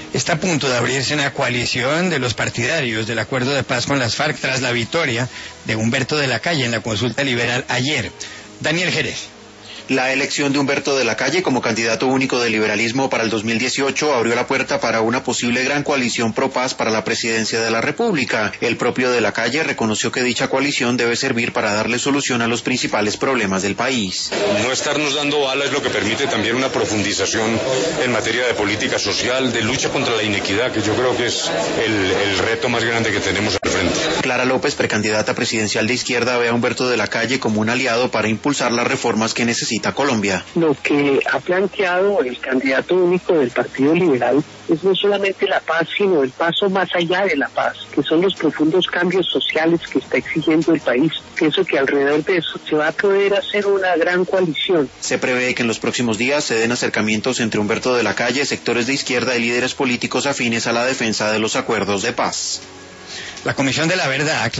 Está a punto de abrirse una coalición de los partidarios del acuerdo de paz con las FARC tras la victoria de Humberto de la Calle en la consulta liberal ayer. Daniel Jerez. La elección de Humberto de la Calle como candidato único del liberalismo para el 2018 abrió la puerta para una posible gran coalición pro paz para la presidencia de la República. El propio de la Calle reconoció que dicha coalición debe servir para darle solución a los principales problemas del país. No estarnos dando bala es lo que permite también una profundización en materia de política social, de lucha contra la inequidad, que yo creo que es el reto más grande que tenemos al frente. Clara López, precandidata presidencial de izquierda, ve a Humberto de la Calle como un aliado para impulsar las reformas que necesita Colombia. Lo que ha planteado el candidato único del Partido Liberal es no solamente la paz, sino el paso más allá de la paz, que son los profundos cambios sociales que está exigiendo el país. Pienso que alrededor de eso se va a poder hacer una gran coalición. Se prevé que en los próximos días se den acercamientos entre Humberto de la Calle, sectores de izquierda y líderes políticos afines a la defensa de los acuerdos de paz. La Comisión de la Verdad